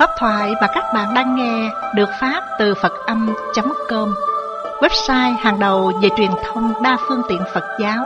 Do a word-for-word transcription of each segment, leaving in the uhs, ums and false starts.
Pháp thoại mà các bạn đang nghe được phát từ Phật Âm chấm com, website hàng đầu về truyền thông đa phương tiện Phật giáo.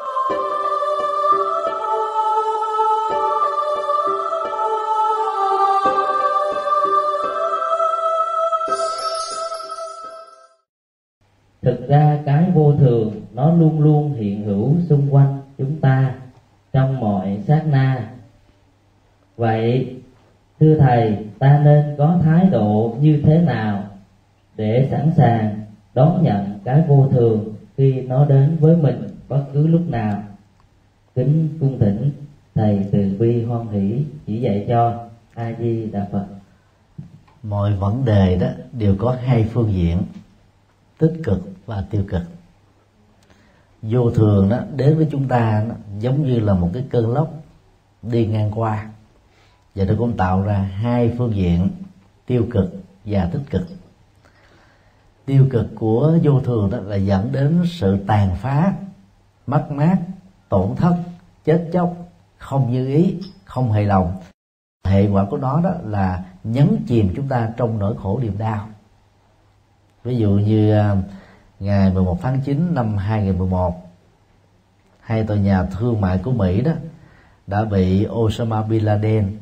Thực ra cái vô thường nó luôn luôn hiện hữu xung quanh chúng ta trong mọi sát na. Vậy thưa Thầy, ta nên có thái độ như thế nào để sẵn sàng đón nhận cái vô thường khi nó đến với mình bất cứ lúc nào? Kính cung thỉnh Thầy từ bi hoan hỷ chỉ dạy cho. A Di Đà Phật. Mọi vấn đề đó đều có hai phương diện, tích cực và tiêu cực. Vô thường đó đến với chúng ta đó, giống như là một cái cơn lốc đi ngang qua, và nó cũng tạo ra hai phương diện tiêu cực và tích cực. Tiêu cực của vô thường đó là dẫn đến sự tàn phá, mất mát, tổn thất, chết chóc, không như ý, không hài lòng. Hệ quả của nó đó là nhấn chìm chúng ta trong nỗi khổ niềm đau. Ví dụ như ngày mười một tháng chín năm hai nghìn mười một, hai tòa nhà thương mại của Mỹ đó đã bị Osama Bin Laden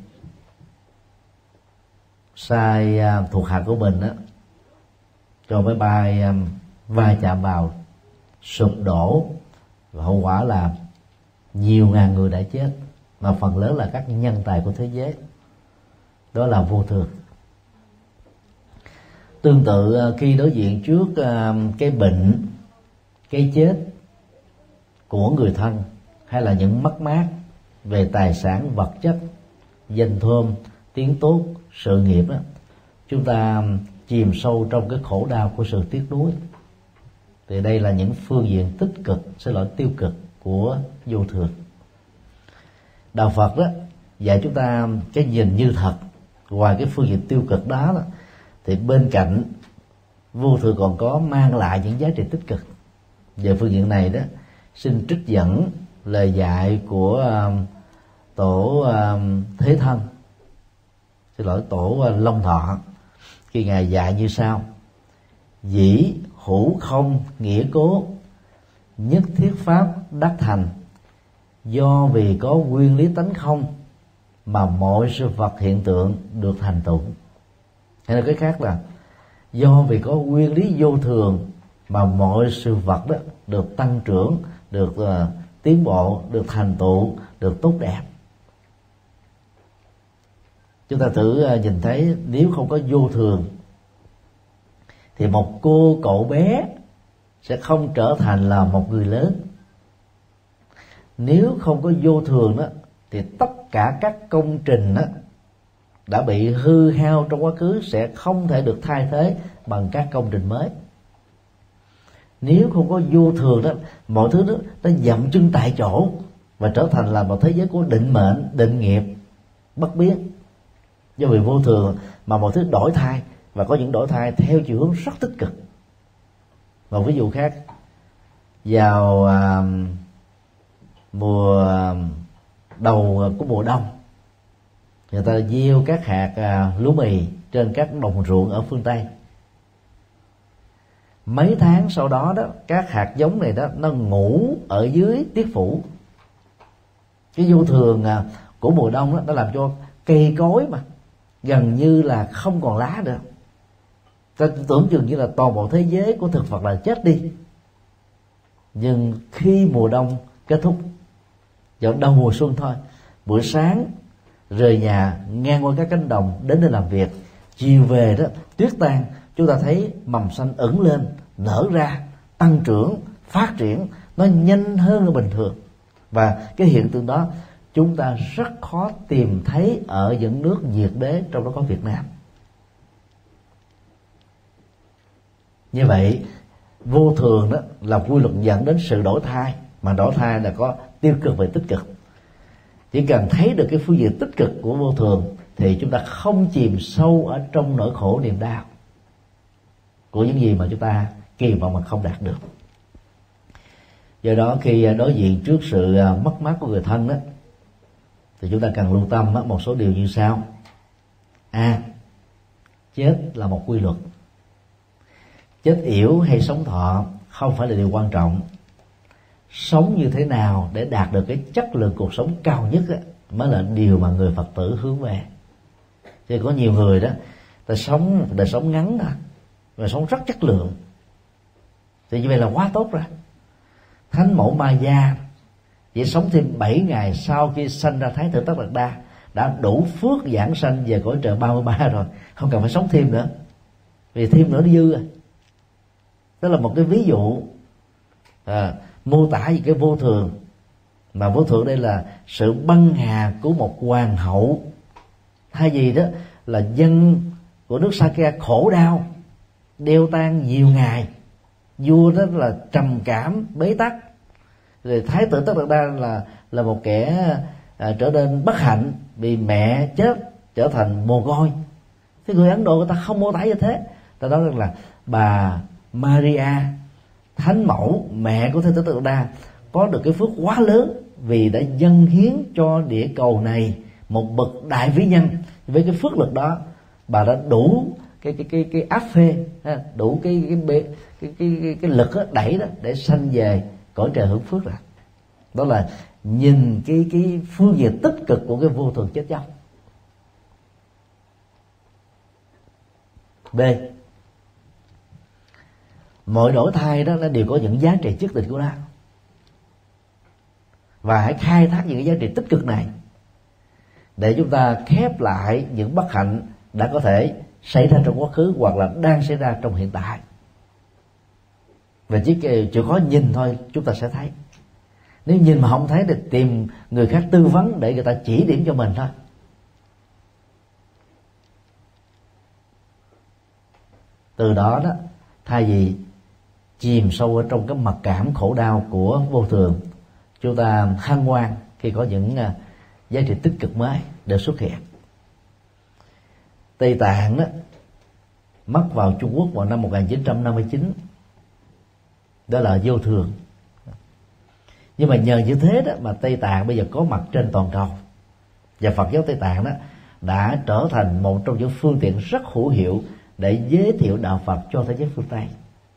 sai thuộc hạ của mình đó cho máy bay va chạm vào, sụp đổ, và hậu quả là nhiều ngàn người đã chết, mà phần lớn là các nhân tài của thế giới. Đó là vô thường. Tương tự khi đối diện trước cái bệnh, cái chết của người thân, hay là những mất mát về tài sản vật chất, danh thơm, tiếng tốt, sự nghiệp đó, chúng ta chìm sâu trong cái khổ đau của sự tiếc nuối. Thì đây là những phương diện tích cực, xin lỗi tiêu cực của vô thường. Đạo Phật đó dạy chúng ta cái nhìn như thật. Ngoài cái phương diện tiêu cực đó, đó thì bên cạnh vô thường còn có mang lại những giá trị tích cực. Về phương diện này đó, xin trích dẫn lời dạy của uh, tổ uh, Thế Thân, xin lỗi tổ uh, Long Thọ, khi ngài dạy như sau: dĩ hữu không nghĩa cố, nhất thiết pháp đắc thành, do vì có nguyên lý tánh không mà mọi sự vật hiện tượng được thành tựu. Hay là cái khác là do vì có nguyên lý vô thường mà mọi sự vật đó được tăng trưởng, được uh, tiến bộ, được thành tựu, được tốt đẹp. Chúng ta thử uh, nhìn thấy, nếu không có vô thường thì một cô cậu bé sẽ không trở thành là một người lớn. Nếu không có vô thường đó thì tất cả các công trình đó đã bị hư hao trong quá khứ sẽ không thể được thay thế bằng các công trình mới. Nếu không có vô thường đó, mọi thứ đó nó dậm chân tại chỗ và trở thành là một thế giới của định mệnh, định nghiệp, bất biến. Do vì vô thường mà mọi thứ đổi thay, và có những đổi thay theo chiều hướng rất tích cực. Một ví dụ khác, vào à, mùa đầu của mùa đông, người ta gieo các hạt à, lúa mì trên các đồng ruộng ở phương Tây. Mấy tháng sau đó đó, các hạt giống này đó nó ngủ ở dưới tiết phủ. Cái vô thường à, của mùa đông đó, nó làm cho cây cối mà gần như là không còn lá nữa. Ta tưởng chừng như là toàn bộ thế giới của thực vật là chết đi. Nhưng khi mùa đông kết thúc, vào đầu mùa xuân thôi, buổi sáng rời nhà ngang qua các cánh đồng đến để làm việc, chiều về đó tuyết tan, chúng ta thấy mầm xanh ửng lên, nở ra, tăng trưởng, phát triển, nó nhanh hơn là bình thường. Và cái hiện tượng đó chúng ta rất khó tìm thấy ở những nước nhiệt đới, trong đó có Việt Nam. Như vậy, vô thường đó là quy luật dẫn đến sự đổi thay, mà đổi thay là có tiêu cực và tích cực. Chỉ cần thấy được cái phương diện tích cực của vô thường thì chúng ta không chìm sâu ở trong nỗi khổ niềm đau của những gì mà chúng ta kỳ vọng mà không đạt được. Do đó khi đối diện trước sự mất mát của người thân đó, thì chúng ta cần lưu tâm một số điều như sau. A. chết là một quy luật. Chết yểu hay sống thọ không phải là điều quan trọng. Sống như thế nào để đạt được cái chất lượng cuộc sống cao nhất á, mới là điều mà người Phật tử hướng về. Chứ có nhiều người đó, ta sống đời sống ngắn thôi, và sống rất chất lượng, thì như vậy là quá tốt rồi. Thánh mẫu Ma Gia chỉ sống thêm bảy ngày sau khi sanh ra Thái Tử Tất Đạt Đa đã đủ phước giảng sanh về cõi trời ba mươi ba rồi, không cần phải sống thêm nữa, vì thêm nữa nó dư rồi. Đó là một cái ví dụ à, mô tả về cái vô thường, mà vô thường đây là sự băng hà của một hoàng hậu, thay vì đó là dân của nước Sakya khổ đau đeo tan nhiều ngày, vua đó là trầm cảm bế tắc, rồi Thái Tử Tất Đạt Đa là là một kẻ à, trở nên bất hạnh vì mẹ chết trở thành mồ côi. Thế người Ấn Độ người ta không mô tả như thế, ta nói rằng là bà Maria, thánh mẫu mẹ của Thái Tử Tất Đạt Đa, có được cái phước quá lớn vì đã dâng hiến cho địa cầu này một bậc đại vĩ nhân. Với cái phước lực đó, bà đã đủ cái cái cái cái áp phê, đủ cái cái cái cái, cái, cái, cái lực đó, đẩy đó để sanh về cõi trời hưởng phước rồi. Đó là nhìn cái cái phương diện tích cực của cái vô thường chết chóc. B, mọi đổi thay đó nó đều có những giá trị nhất định của nó, và hãy khai thác những cái giá trị tích cực này để chúng ta khép lại những bất hạnh đã có thể xảy ra trong quá khứ hoặc là đang xảy ra trong hiện tại. Và chỉ chỉ có nhìn thôi chúng ta sẽ thấy. Nếu nhìn mà không thấy thì tìm người khác tư vấn để người ta chỉ điểm cho mình thôi. Từ đó đó, thay vì chìm sâu ở trong cái mặc cảm khổ đau của vô thường, chúng ta hân hoan khi có những giá trị tích cực mới được xuất hiện. Tây Tạng đó mất vào Trung Quốc vào năm một nghìn chín trăm năm mươi chín, đó là vô thường. Nhưng mà nhờ như thế đó mà Tây Tạng bây giờ có mặt trên toàn cầu, và Phật giáo Tây Tạng đó đã trở thành một trong những phương tiện rất hữu hiệu để giới thiệu đạo Phật cho thế giới phương Tây.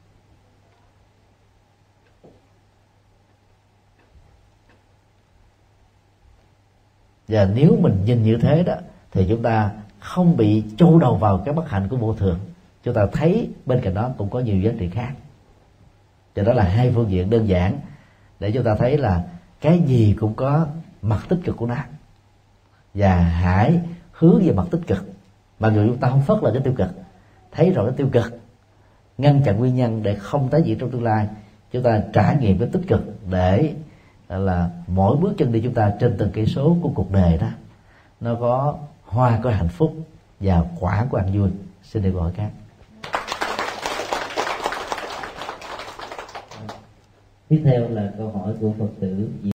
Và nếu mình nhìn như thế đó thì chúng ta không bị châu đầu vào cái bất hạnh của vô thường. Chúng ta thấy bên cạnh đó cũng có nhiều giá trị khác. Cho đó là hai phương diện đơn giản để chúng ta thấy là cái gì cũng có mặt tích cực của nó, và hãy hướng về mặt tích cực, mà người chúng ta không phớt lờ cái tiêu cực, thấy rõ cái tiêu cực, ngăn chặn nguyên nhân để không tái diễn trong tương lai. Chúng ta trải nghiệm cái tích cực để là mỗi bước chân đi chúng ta trên từng cây số của cuộc đời đó nó có hoa có hạnh phúc và quả của an vui. Xin được gọi các. Tiếp theo là câu hỏi của Phật tử